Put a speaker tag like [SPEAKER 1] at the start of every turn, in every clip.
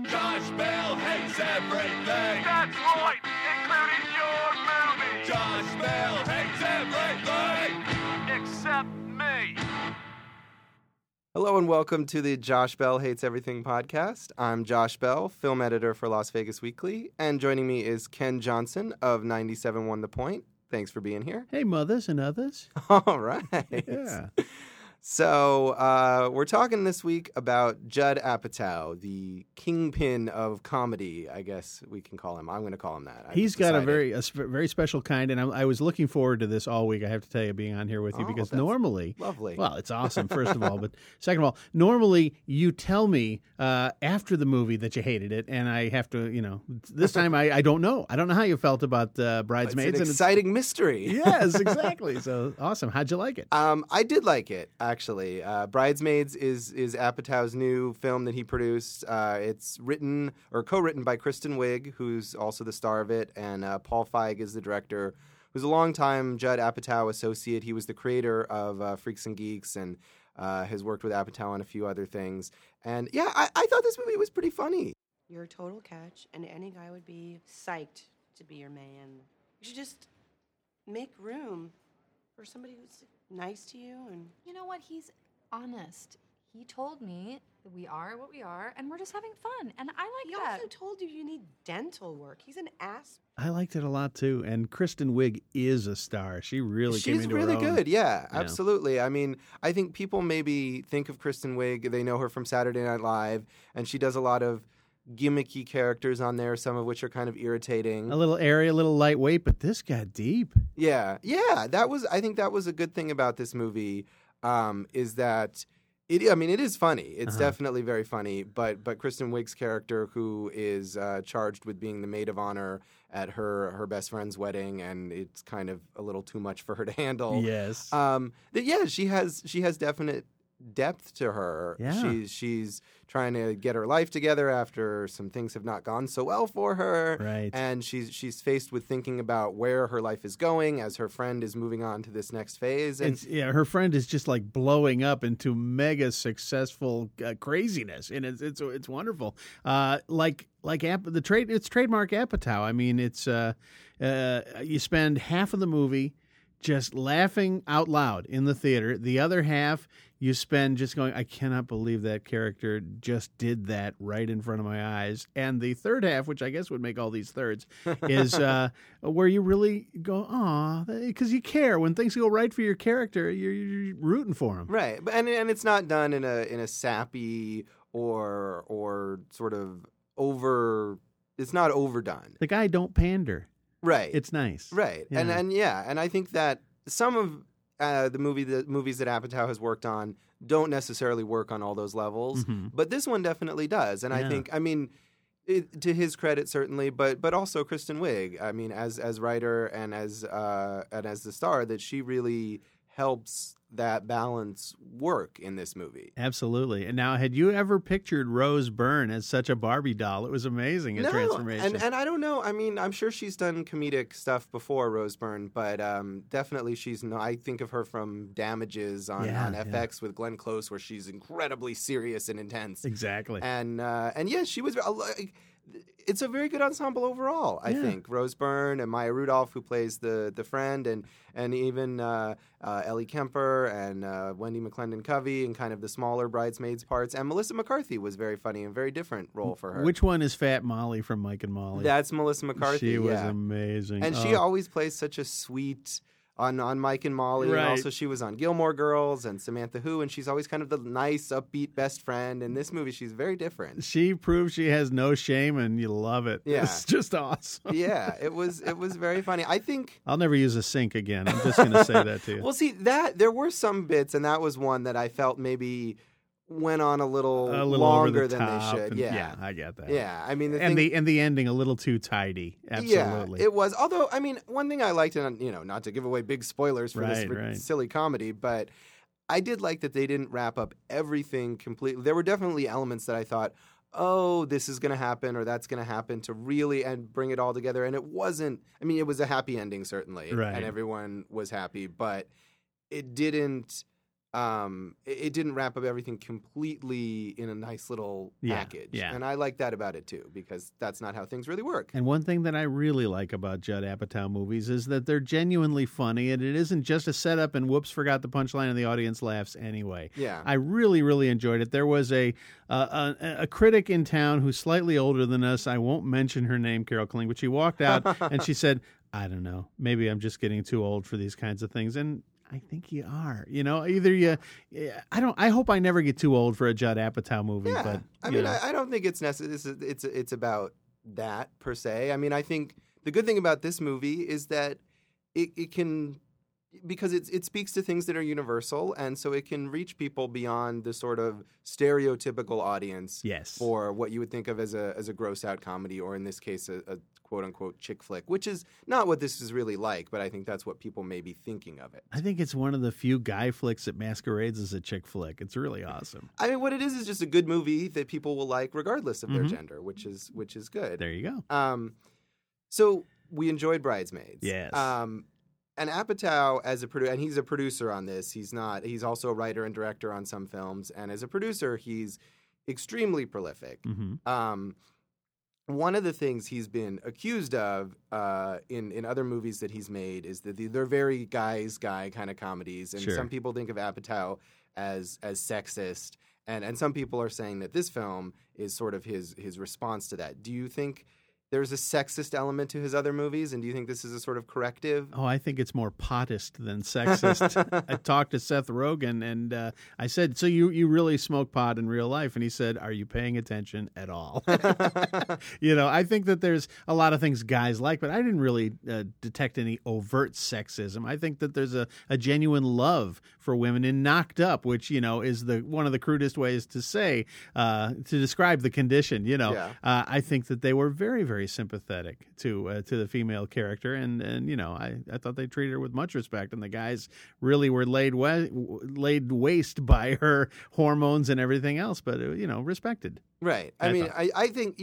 [SPEAKER 1] Josh Bell hates everything.
[SPEAKER 2] That's right, including your movie.
[SPEAKER 1] Josh Bell hates everything.
[SPEAKER 2] Except me.
[SPEAKER 3] Hello and welcome to the Josh Bell Hates Everything podcast. I'm Josh Bell, film editor for Las Vegas Weekly, and joining me is Ken Johnson of 97.1 The Point. Thanks for being here.
[SPEAKER 4] Hey, mothers and others.
[SPEAKER 3] All right.
[SPEAKER 4] Yeah.
[SPEAKER 3] So we're talking this week about Judd Apatow, the kingpin of comedy, I guess we can call him. I'm going to call him that.
[SPEAKER 4] He's got a very special kind, and I was looking forward to this all week, I have to tell you, being on here with you, because normally...
[SPEAKER 3] Lovely.
[SPEAKER 4] Well, it's awesome, first of all, but second of all, normally you tell me after the movie that you hated it, and I have to, this time I don't know. I don't know how you felt about Bridesmaids.
[SPEAKER 3] It's an exciting mystery.
[SPEAKER 4] Yes, exactly. So, awesome. How'd you like it?
[SPEAKER 3] I did like it, actually. Bridesmaids is Apatow's new film that he produced. It's written or co-written by Kristen Wiig, who's also the star of it, and Paul Feig is the director, who's a longtime Judd Apatow associate. He was the creator of Freaks and Geeks and has worked with Apatow on a few other things. And yeah, I thought this movie was pretty funny.
[SPEAKER 5] You're a total catch, and any guy would be psyched to be your man. You should just make room for somebody who's nice to you. And
[SPEAKER 6] you know what? He's honest. He told me that we are what we are, and we're just having fun, and I like
[SPEAKER 5] he
[SPEAKER 6] that.
[SPEAKER 5] also told you need dental work. He's an ass.
[SPEAKER 4] I liked it a lot, too, and Kristen Wiig is a star. She really came into her own.
[SPEAKER 3] She's really good, yeah, absolutely. I mean, I think people maybe think of Kristen Wiig, they know her from Saturday Night Live, and she does a lot of gimmicky characters on there, some of which are kind of irritating. A
[SPEAKER 4] little airy, a little lightweight, but this got deep.
[SPEAKER 3] Yeah. I think that was a good thing about this movie, is that it is funny. It's definitely very funny, but Kristen Wiig's character, who is charged with being the maid of honor at her best friend's wedding, and it's kind of a little too much for her to handle.
[SPEAKER 4] Yes.
[SPEAKER 3] She has definite depth to her.
[SPEAKER 4] Yeah.
[SPEAKER 3] She's trying to get her life together after some things have not gone so well for her.
[SPEAKER 4] Right.
[SPEAKER 3] And she's faced with thinking about where her life is going as her friend is moving on to this next phase. And
[SPEAKER 4] her friend is just like blowing up into mega successful craziness, and it's wonderful. It's trademark Apatow. I mean, it's you spend half of the movie just laughing out loud in the theater. The other half you spend just going, I cannot believe that character just did that right in front of my eyes. And the third half, which I guess would make all these thirds, is where you really go, aw, because you care. When things go right for your character, you're rooting for him.
[SPEAKER 3] Right. And it's not done in a sappy or sort of it's not overdone.
[SPEAKER 4] The guy don't pander.
[SPEAKER 3] Right.
[SPEAKER 4] It's nice.
[SPEAKER 3] Right.
[SPEAKER 4] Yeah.
[SPEAKER 3] And I think that some of the movies that Apatow has worked on don't necessarily work on all those levels, but this one definitely does. And I think, to his credit certainly, but also Kristen Wiig. I mean, as writer and as the star, that she really helps that balance work in this movie.
[SPEAKER 4] Absolutely. And now, had you ever pictured Rose Byrne as such a Barbie doll? It was amazing, transformation.
[SPEAKER 3] And I don't know. I mean, I'm sure she's done comedic stuff before, Rose Byrne, but definitely I think of her from Damages on FX with Glenn Close, where she's incredibly serious and intense.
[SPEAKER 4] Exactly.
[SPEAKER 3] And yeah, she was... It's a very good ensemble overall, I think. Rose Byrne and Maya Rudolph, who plays the friend, and even Ellie Kemper and Wendy McClendon-Covey and kind of the smaller bridesmaids parts. And Melissa McCarthy was very funny and very different role for her.
[SPEAKER 4] Which one is Fat Molly from Mike and Molly?
[SPEAKER 3] That's Melissa McCarthy.
[SPEAKER 4] She was amazing.
[SPEAKER 3] And she always plays such a sweet... On Mike and Molly,
[SPEAKER 4] right.
[SPEAKER 3] And also she was on Gilmore Girls and Samantha Who, and she's always kind of the nice, upbeat best friend. In this movie, she's very different.
[SPEAKER 4] She proves she has no shame, and you love it.
[SPEAKER 3] Yeah.
[SPEAKER 4] It's just awesome.
[SPEAKER 3] Yeah, it was very funny. I think
[SPEAKER 4] I'll never use a sink again. I'm just going to say that to you.
[SPEAKER 3] Well, see, there were some bits, and that was one that I felt maybe went on a little longer than they should.
[SPEAKER 4] Yeah, I get that.
[SPEAKER 3] Yeah, I mean,
[SPEAKER 4] the ending a little too tidy. Absolutely,
[SPEAKER 3] yeah, it was. Although, I mean, one thing I liked, and not to give away big spoilers for this silly comedy, but I did like that they didn't wrap up everything completely. There were definitely elements that I thought, oh, this is going to happen or that's going to happen, to really and bring it all together. And it wasn't. I mean, it was a happy ending certainly,
[SPEAKER 4] right.
[SPEAKER 3] And everyone was happy, but it didn't. it didn't wrap up everything completely in a nice little package.
[SPEAKER 4] Yeah.
[SPEAKER 3] And I like that about it too, because that's not how things really work.
[SPEAKER 4] And one thing that I really like about Judd Apatow movies is that they're genuinely funny, and it isn't just a setup and whoops, forgot the punchline, and the audience laughs anyway.
[SPEAKER 3] Yeah.
[SPEAKER 4] I really, really enjoyed it. There was a critic in town who's slightly older than us. I won't mention her name, Carol Kling, but she walked out and she said, I don't know, maybe I'm just getting too old for these kinds of things. And I think you are. I hope I never get too old for a Judd Apatow movie.
[SPEAKER 3] Yeah.
[SPEAKER 4] But
[SPEAKER 3] I don't think it's necessary. It's about that per se. I mean, I think the good thing about this movie is that it can, because it speaks to things that are universal, and so it can reach people beyond the sort of stereotypical audience
[SPEAKER 4] Yes.
[SPEAKER 3] for what you would think of as a gross out comedy, or in this case a quote unquote chick flick, which is not what this is really like, but I think that's what people may be thinking of it.
[SPEAKER 4] I think it's one of the few guy flicks that masquerades as a chick flick. It's really awesome.
[SPEAKER 3] I mean, what it is just a good movie that people will like regardless of their gender, which is good.
[SPEAKER 4] There you go.
[SPEAKER 3] So we enjoyed Bridesmaids.
[SPEAKER 4] Yes.
[SPEAKER 3] And Apatow as a producer, and he's a producer on this. He's also a writer and director on some films, and as a producer, he's extremely prolific.
[SPEAKER 4] Mm-hmm.
[SPEAKER 3] One of the things he's been accused of in other movies that he's made is that they're very guy kind of comedies, and
[SPEAKER 4] Sure.
[SPEAKER 3] some people think of Apatow as sexist, and some people are saying that this film is sort of his response to that. Do you think there's a sexist element to his other movies, and do you think this is a sort of corrective?
[SPEAKER 4] Oh, I think it's more potist than sexist. I talked to Seth Rogen, and I said, so you really smoke pot in real life? And he said, are you paying attention at all? I think that there's a lot of things guys like, but I didn't really detect any overt sexism. I think that there's a genuine love for women in Knocked Up, which, is one of the crudest ways to say, to describe the condition,
[SPEAKER 3] Yeah.
[SPEAKER 4] I think that they were very, very sympathetic to the female character, and I thought they treated her with much respect, and the guys really were laid waste by her hormones and everything else, but respected.
[SPEAKER 3] Right. I mean, I think,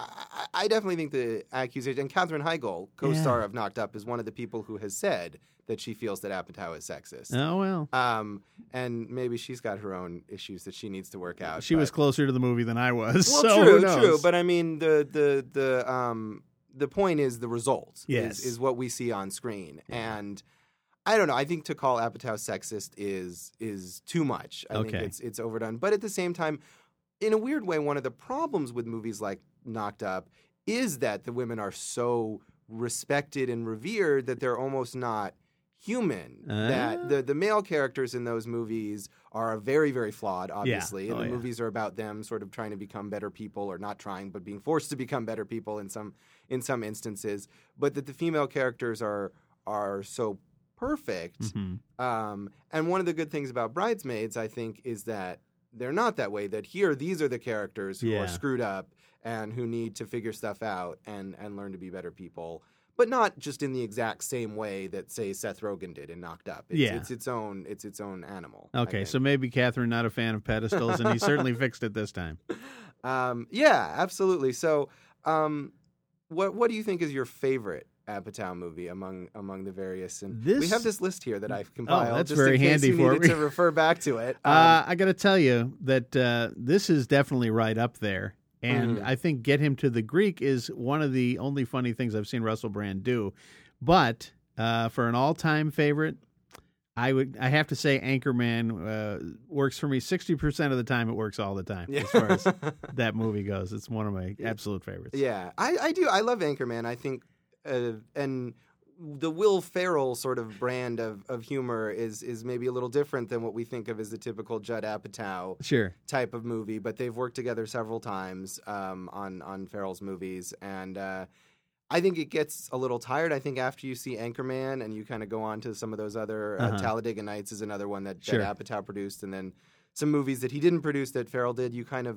[SPEAKER 3] I definitely think the accusation, and Katherine Heigl, co-star of Knocked Up, is one of the people who has said that she feels that Apatow is sexist.
[SPEAKER 4] Oh, well.
[SPEAKER 3] And maybe she's got her own issues that she needs to work out.
[SPEAKER 4] She was closer to the movie than I was.
[SPEAKER 3] Well,
[SPEAKER 4] so
[SPEAKER 3] true. But I mean, the point is the result.
[SPEAKER 4] Yes.
[SPEAKER 3] Is what we see on screen. Yeah. And I don't know. I think to call Apatow sexist is too much. I think it's overdone. But at the same time, in a weird way, one of the problems with movies like Knocked Up is that the women are so respected and revered that they're almost not human. That the male characters in those movies are very, very flawed, obviously.
[SPEAKER 4] Yeah.
[SPEAKER 3] And the movies are about them sort of trying to become better people, or not trying, but being forced to become better people in some instances. But that the female characters are so perfect.
[SPEAKER 4] Mm-hmm.
[SPEAKER 3] And one of the good things about Bridesmaids, I think, is that they're not that way. That here, these are the characters who are screwed up and who need to figure stuff out and learn to be better people. But not just in the exact same way that, say, Seth Rogen did in Knocked Up. It's its own animal.
[SPEAKER 4] Okay, so maybe Catherine not a fan of pedestals, and he certainly fixed it this time.
[SPEAKER 3] Yeah, absolutely. So, what do you think is your favorite Apatow movie among the various? And we have this list here that I've compiled.
[SPEAKER 4] That's
[SPEAKER 3] just
[SPEAKER 4] very
[SPEAKER 3] in case
[SPEAKER 4] handy
[SPEAKER 3] you
[SPEAKER 4] for
[SPEAKER 3] needed
[SPEAKER 4] me
[SPEAKER 3] to refer back to it.
[SPEAKER 4] I got to tell you that this is definitely right up there. And I think Get Him to the Greek is one of the only funny things I've seen Russell Brand do. But for an all-time favorite, I have to say Anchorman works for me 60% of the time. It works all the time as far as that movie goes. It's one of my absolute favorites.
[SPEAKER 3] Yeah, I do. I love Anchorman. I think, and the Will Ferrell sort of brand of humor is maybe a little different than what we think of as the typical Judd Apatow type of movie. But they've worked together several times on Ferrell's movies, and I think it gets a little tired. I think after you see Anchorman and you kind of go on to some of those other Talladega Nights is another one that Apatow produced, and then some movies that he didn't produce that Ferrell did, you kind of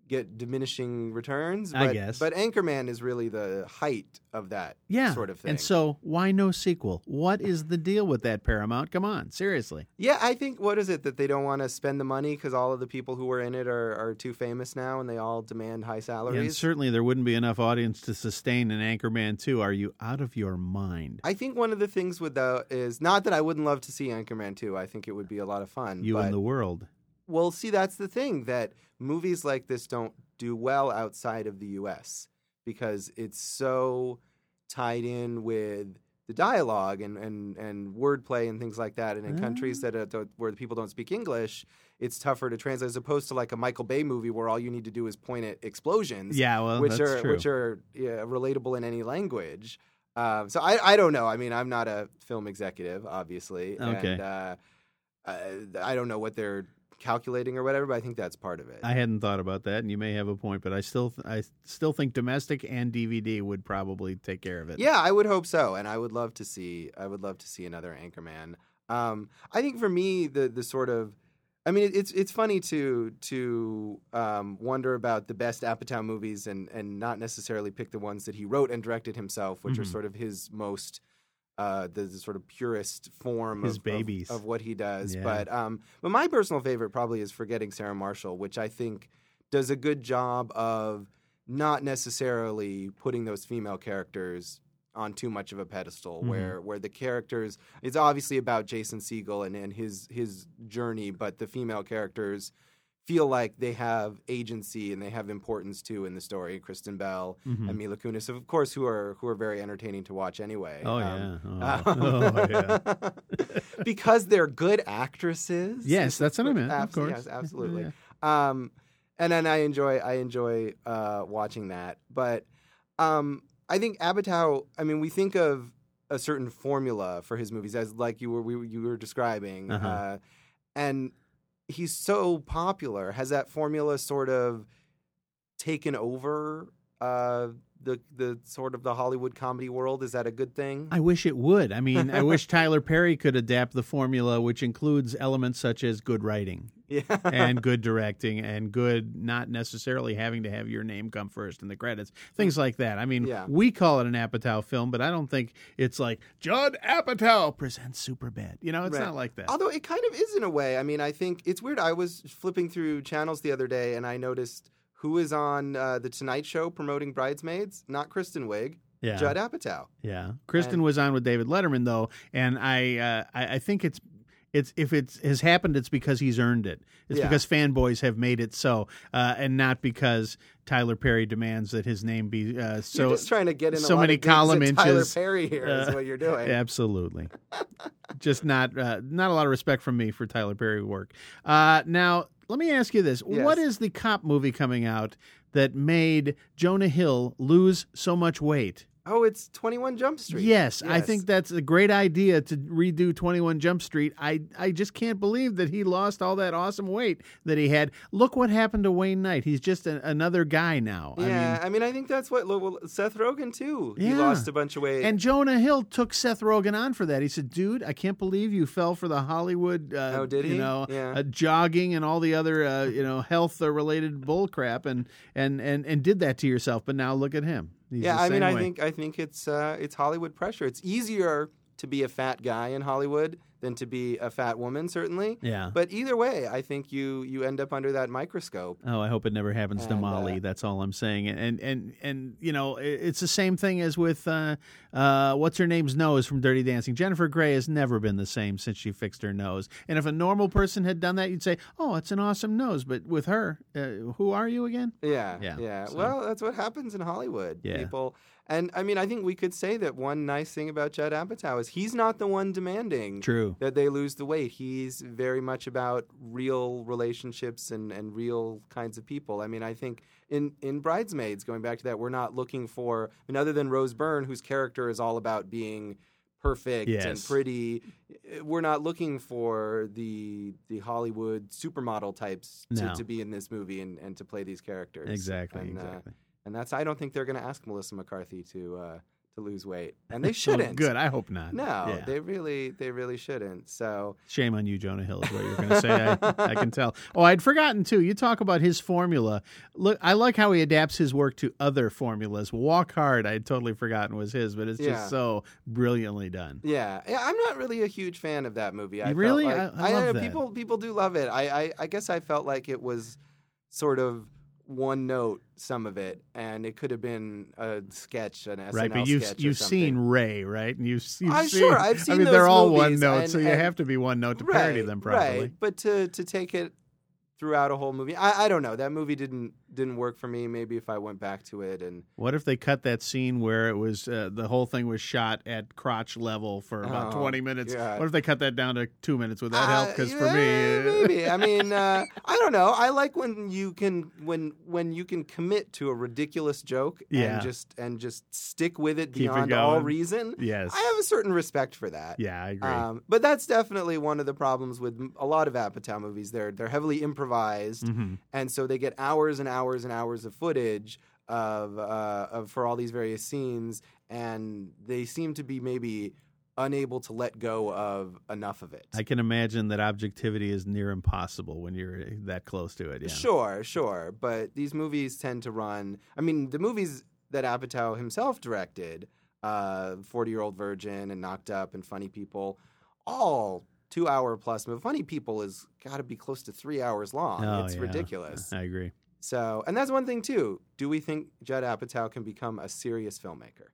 [SPEAKER 3] get diminishing returns.
[SPEAKER 4] I
[SPEAKER 3] But,
[SPEAKER 4] guess.
[SPEAKER 3] But Anchorman is really the height of that
[SPEAKER 4] Yeah.
[SPEAKER 3] sort of thing.
[SPEAKER 4] And so why no sequel? What is the deal with that, Paramount? Come on, seriously.
[SPEAKER 3] Yeah, I think, what is it, that they don't want to spend the money because all of the people who were in it are too famous now and they all demand high
[SPEAKER 4] And
[SPEAKER 3] salaries?
[SPEAKER 4] certainly there wouldn't be enough audience to sustain an Anchorman 2. Are you out of your mind?
[SPEAKER 3] I think one of the things with that is, not that I wouldn't love to see Anchorman 2. I think it would be a lot of fun.
[SPEAKER 4] You
[SPEAKER 3] but,
[SPEAKER 4] and the world.
[SPEAKER 3] Well, see, that's the thing, that movies like this don't do well outside of the U.S. because it's so tied in with the dialogue and wordplay and things like that. And in countries that where the people don't speak English, it's tougher to translate, as opposed to like a Michael Bay movie where all you need to do is point at explosions.
[SPEAKER 4] Yeah, well,
[SPEAKER 3] which
[SPEAKER 4] that's
[SPEAKER 3] are
[SPEAKER 4] true.
[SPEAKER 3] which are relatable in any language. So I don't know. I mean, I'm not a film executive, obviously,
[SPEAKER 4] Okay.
[SPEAKER 3] and I don't know what they're calculating or whatever, but I think that's part of it.
[SPEAKER 4] I hadn't thought about that, and you may have a point, but I still think domestic and DVD would probably take care of it.
[SPEAKER 3] Yeah, I would hope so, and I would love to see another Anchorman. I think for me, the sort of, I mean, it's funny to wonder about the best Apatow movies and not necessarily pick the ones that he wrote and directed himself, which are sort of his most the sort of purest form
[SPEAKER 4] His babies.
[SPEAKER 3] of what he does.
[SPEAKER 4] Yeah.
[SPEAKER 3] But my personal favorite probably is Forgetting Sarah Marshall, which I think does a good job of not necessarily putting those female characters on too much of a pedestal, where the characters, it's obviously about Jason Segel and his journey, but the female characters feel like they have agency and they have importance too in the story. Kristen Bell and Mila Kunis, of course, who are very entertaining to watch anyway.
[SPEAKER 4] Oh, yeah.
[SPEAKER 3] Because they're good actresses.
[SPEAKER 4] Yes, that's what I meant, of course.
[SPEAKER 3] Yes, absolutely.
[SPEAKER 4] Yeah.
[SPEAKER 3] And then I enjoy watching that. But I think Apatow, I mean, we think of a certain formula for his movies, as like you were describing, and he's so popular. Has that formula sort of taken over the sort of the Hollywood comedy world? Is that a good thing?
[SPEAKER 4] I wish it would. I mean, I wish Tyler Perry could adapt the formula, which includes elements such as good writing and good directing and good not necessarily having to have your name come first in the credits, things like that. I mean, we call it an Apatow film, but I don't think it's like Judd Apatow presents Superbad. You know, it's not like that.
[SPEAKER 3] Although it kind of is in a way. I mean, I think it's weird. I was flipping through channels the other day and I noticed who is on The Tonight Show promoting Bridesmaids? Not Kristen Wiig.
[SPEAKER 4] Yeah.
[SPEAKER 3] Judd Apatow.
[SPEAKER 4] Yeah. Kristen was on with David Letterman, though, and I think it's if it has happened, it's because he's earned it. It's because fanboys have made it so, and not because Tyler Perry demands that his name be so.
[SPEAKER 3] You're just trying to get in
[SPEAKER 4] so
[SPEAKER 3] a lot
[SPEAKER 4] many
[SPEAKER 3] of gigs
[SPEAKER 4] column
[SPEAKER 3] at
[SPEAKER 4] inches.
[SPEAKER 3] Tyler Perry here is what you're doing.
[SPEAKER 4] Absolutely. Just not a lot of respect from me for Tyler Perry work. Now, let me ask you this: What is the cop movie coming out that made Jonah Hill lose so much weight?
[SPEAKER 3] Oh, it's 21 Jump Street.
[SPEAKER 4] Yes, I think that's a great idea to redo 21 Jump Street. I just can't believe that he lost all that awesome weight that he had. Look what happened to Wayne Knight. He's just another guy now.
[SPEAKER 3] Yeah, I mean, I think that's what Seth Rogen, too. He lost a bunch of weight.
[SPEAKER 4] And Jonah Hill took Seth Rogen on for that. He said, dude, I can't believe you fell for the Hollywood,
[SPEAKER 3] did he?
[SPEAKER 4] Jogging and all the other, health-related bull crap and did that to yourself. But now look at him. He's
[SPEAKER 3] I mean, I think it's Hollywood pressure. It's easier to be a fat guy in Hollywood than to be a fat woman, certainly.
[SPEAKER 4] Yeah.
[SPEAKER 3] But either way, I think you end up under that microscope.
[SPEAKER 4] Oh, I hope it never happens to Molly. That's all I'm saying. And it's the same thing as with what's her name's nose from Dirty Dancing. Jennifer Grey has never been the same since she fixed her nose. And if a normal person had done that, you'd say, "Oh, it's an awesome nose." But with her, who are you again?
[SPEAKER 3] Yeah.
[SPEAKER 4] So.
[SPEAKER 3] Well, that's what happens in Hollywood.
[SPEAKER 4] Yeah.
[SPEAKER 3] People. And, I mean, I think we could say that one nice thing about Judd Apatow is he's not the one demanding that they lose the weight. He's very much about real relationships and real kinds of people. I mean, I think in Bridesmaids, going back to that, we're not looking for, I mean, other than Rose Byrne, whose character is all about being perfect and pretty, we're not looking for the Hollywood supermodel types to be in this movie and to play these characters.
[SPEAKER 4] Exactly.
[SPEAKER 3] And that's, I don't think they're going to ask Melissa McCarthy to to lose weight, and they shouldn't.
[SPEAKER 4] Good. I hope not.
[SPEAKER 3] No,
[SPEAKER 4] Yeah.
[SPEAKER 3] they really shouldn't. So
[SPEAKER 4] Shame on you, Jonah Hill, is what you're going to say. I can tell. Oh, I'd forgotten, too. You talk about his formula. Look, I like how he adapts his work to other formulas. Walk Hard, I'd totally forgotten was his, but it's
[SPEAKER 3] Yeah.
[SPEAKER 4] just so brilliantly done.
[SPEAKER 3] yeah, I'm not really a huge fan of that movie. I
[SPEAKER 4] Really?
[SPEAKER 3] felt like,
[SPEAKER 4] I love that.
[SPEAKER 3] People do love it. I guess I felt like it was sort of one note, some of it, and it could have been a sketch, an SNL
[SPEAKER 4] Right, but
[SPEAKER 3] sketch.
[SPEAKER 4] you've
[SPEAKER 3] or something.
[SPEAKER 4] seen Ray, right? And you've seen.
[SPEAKER 3] Sure, I've seen
[SPEAKER 4] I mean,
[SPEAKER 3] those
[SPEAKER 4] they're all one
[SPEAKER 3] movies,
[SPEAKER 4] note,
[SPEAKER 3] and-
[SPEAKER 4] so you
[SPEAKER 3] and-
[SPEAKER 4] have to be one note to parody them properly.
[SPEAKER 3] Right, but to take it throughout a whole movie, I don't know. That movie didn't work for me. Maybe if I went back to it and
[SPEAKER 4] What if they cut that scene where it was the whole thing was shot at crotch level for about
[SPEAKER 3] Oh,
[SPEAKER 4] 20 minutes?
[SPEAKER 3] God.
[SPEAKER 4] What if they cut that down to 2 minutes? Would that help? Because for me,
[SPEAKER 3] maybe. I mean, I don't know. I like when you can when you can commit to a ridiculous joke
[SPEAKER 4] Yeah.
[SPEAKER 3] and just stick with it
[SPEAKER 4] Keep it
[SPEAKER 3] beyond all
[SPEAKER 4] going.
[SPEAKER 3] reason.
[SPEAKER 4] Yes.
[SPEAKER 3] I have a certain respect for that.
[SPEAKER 4] yeah, I agree.
[SPEAKER 3] But that's definitely one of the problems with a lot of Apatow movies. They're heavily improvised, and so they get hours and hours and hours of footage of for all these various scenes, and they seem to be maybe unable to let go of enough of it.
[SPEAKER 4] I can imagine that objectivity is near impossible when you're that close to it. Yeah.
[SPEAKER 3] Sure, but these movies tend to run. I mean, the movies that Apatow himself directed, 40-Year-Old Virgin and Knocked Up and Funny People, all 2-hour plus. Funny People has got to be close to 3 hours long.
[SPEAKER 4] Oh,
[SPEAKER 3] It's
[SPEAKER 4] yeah.
[SPEAKER 3] ridiculous.
[SPEAKER 4] I agree.
[SPEAKER 3] So, and that's one thing too. Do we think Judd Apatow can become a serious filmmaker?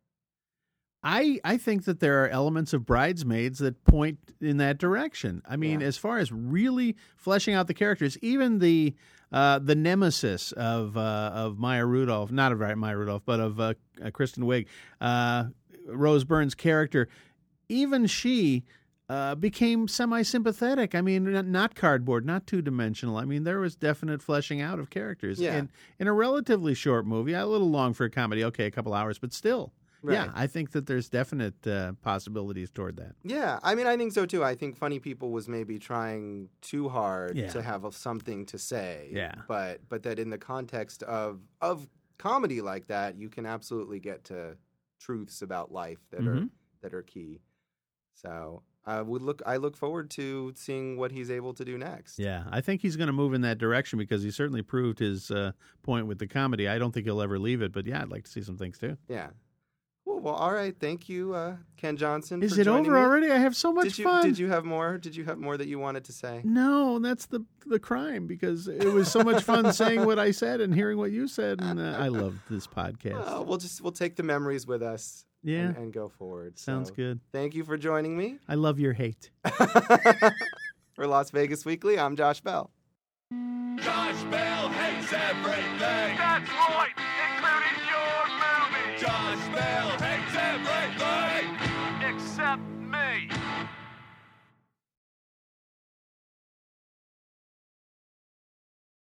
[SPEAKER 4] I think that there are elements of Bridesmaids that point in that direction. I mean,
[SPEAKER 3] Yeah.
[SPEAKER 4] as far as really fleshing out the characters, even the nemesis of Maya Rudolph, not of Maya Rudolph, but of Kristen Wiig, Rose Byrne's character, even she became semi-sympathetic. I mean, not cardboard, not two-dimensional. I mean, there was definite fleshing out of characters
[SPEAKER 3] Yeah.
[SPEAKER 4] in a relatively short movie. A little long for a comedy. Okay, a couple hours, but still. Yeah,
[SPEAKER 3] Right.
[SPEAKER 4] I think that there's definite possibilities toward that.
[SPEAKER 3] Yeah, I mean, I think so too. I think Funny People was maybe trying too hard
[SPEAKER 4] Yeah.
[SPEAKER 3] to have something to say.
[SPEAKER 4] Yeah.
[SPEAKER 3] But that in the context of comedy like that, you can absolutely get to truths about life that are key. So I look forward to seeing what he's able to do next.
[SPEAKER 4] Yeah, I think he's going to move in that direction because he certainly proved his point with the comedy. I don't think he'll ever leave it, but yeah, I'd like to see some things too.
[SPEAKER 3] Yeah. Well, all right. Thank you, Ken Johnson.
[SPEAKER 4] Is
[SPEAKER 3] for
[SPEAKER 4] it
[SPEAKER 3] joining
[SPEAKER 4] over
[SPEAKER 3] me.
[SPEAKER 4] already? I have so much fun.
[SPEAKER 3] Did you have more? Did you have more that you wanted to say?
[SPEAKER 4] No, that's the crime because it was so much fun saying what I said and hearing what you said, and I love this podcast.
[SPEAKER 3] Well, we'll take the memories with us.
[SPEAKER 4] Yeah.
[SPEAKER 3] And go forward.
[SPEAKER 4] Sounds
[SPEAKER 3] So,
[SPEAKER 4] good.
[SPEAKER 3] Thank you for joining me.
[SPEAKER 4] I love your hate.
[SPEAKER 3] For Las Vegas Weekly, I'm Josh Bell.
[SPEAKER 1] Josh Bell hates everything.
[SPEAKER 2] That's right, including your movie.
[SPEAKER 1] Josh Bell